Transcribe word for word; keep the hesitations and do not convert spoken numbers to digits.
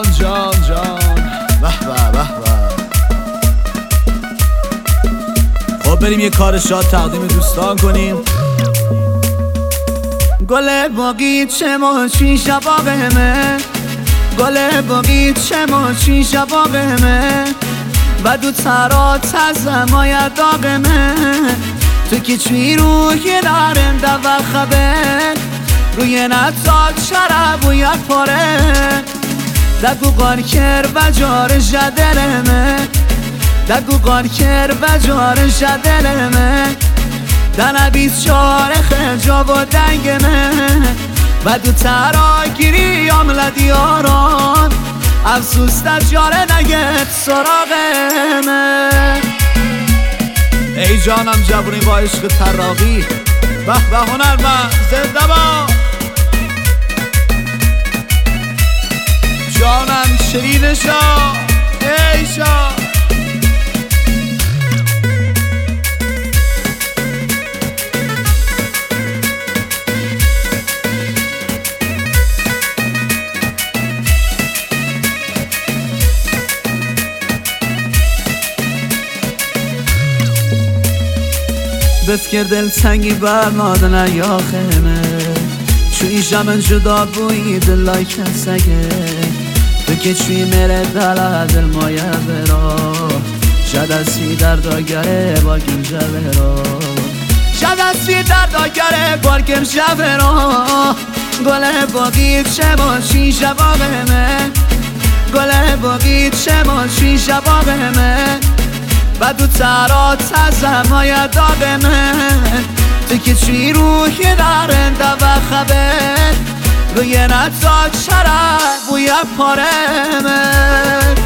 جان جان جان به به به به. خب بریم یه کار شاد تقدیم دوستان کنیم. گل باغیچه ماچی شبابمه، گل باغیچه ماچی شبابمه و دو ترات از مای داغمه. تو که چی روی دارنده و خبر روی نتاد شرب و یک پاره دگو قارکر و جار جدلمه، دگو قارکر و جار جدلمه دنه بیس چار خجاب و دنگمه و دو تراگیری عمل دیاران افسوس در جاره نگت سراغمه. ای جانم جبونی با عشق تراقی به به هنرمند زنده با جانم شیرین شاه ای شاه. بسکر دل سنگی بر مادن یا خیمه چوی جمن جدا بوی دلای کسگه تو که چوی میره دل دل مایه برا جدستی در داگره بارکم جبرا جدستی در داگره بارکم جبرا. گل باغیچه ماچی شبابمه، گل باغیچه ماچی شبابمه و دو ترات از مای داغمه. تو که چی روی دارنده و خبر روی نتاد شرب و یک پارمه.